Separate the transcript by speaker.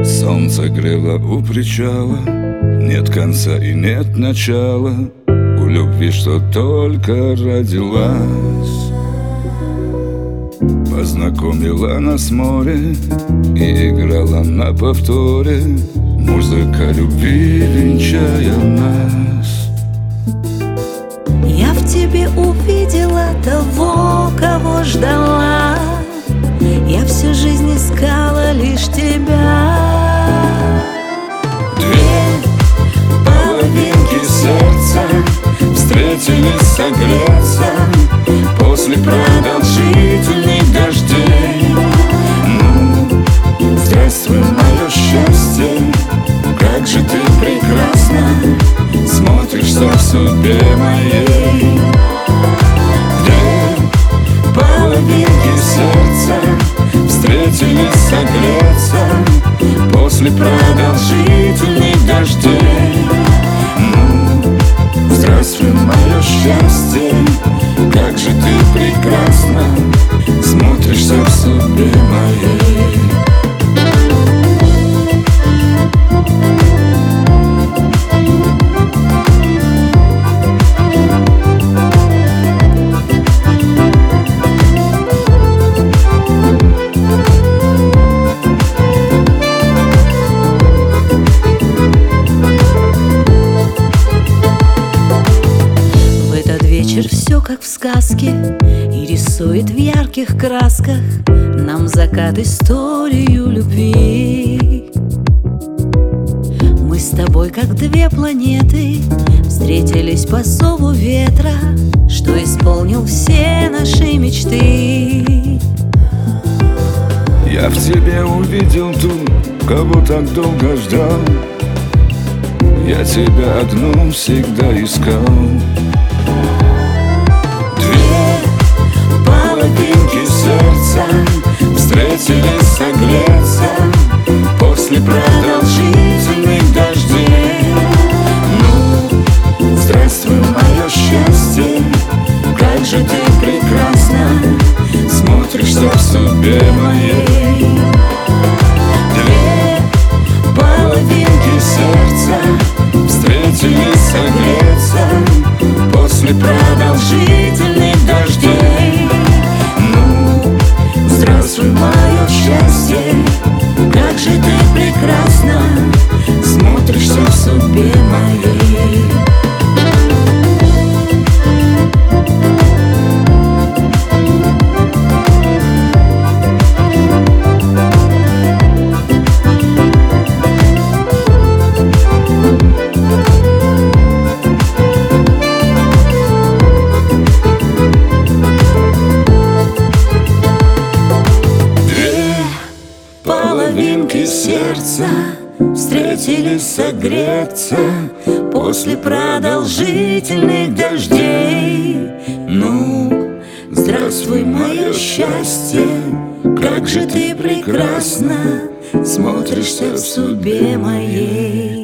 Speaker 1: Солнце грело у причала, нет конца и нет начала у любви, что только родилась. Познакомила нас море и играла на повторе музыка любви, венчая нас.
Speaker 2: Я в тебе увидела того, кого ждала. Я всю жизнь искала лишь тебя.
Speaker 1: Две половинки сердца встретились согреться после продолжительных дождей. Ну, здравствуй, мое счастье, как же ты прекрасно смотришься в судьбе моей. Две половинки сердца встретились согреться после продолжительных дождей. Ну, здравствуй, мое счастье, как же ты прекрасно смотришься в судьбе моей.
Speaker 2: Вечер все как в сказке и рисует в ярких красках нам закат историю любви. Мы с тобой как две планеты встретились по зову ветра, что исполнил все наши мечты.
Speaker 1: Я в тебе увидел ту, кого так долго ждал. Я тебя одну всегда искал.
Speaker 2: Половинки
Speaker 1: сердца встретились согреться после продолжительных дождей. Ну, здравствуй, мое счастье, как же ты прекрасно смотришься в судьбе моей. Две половинки сердца встретились согреться после продолжительных дождей. Ну, здравствуй, мое счастье, как же ты прекрасно смотришься в судьбе моей. Половинки сердца встретились согреться после продолжительных дождей. Ну, здравствуй, мое счастье, как же ты прекрасно смотришься в судьбе моей.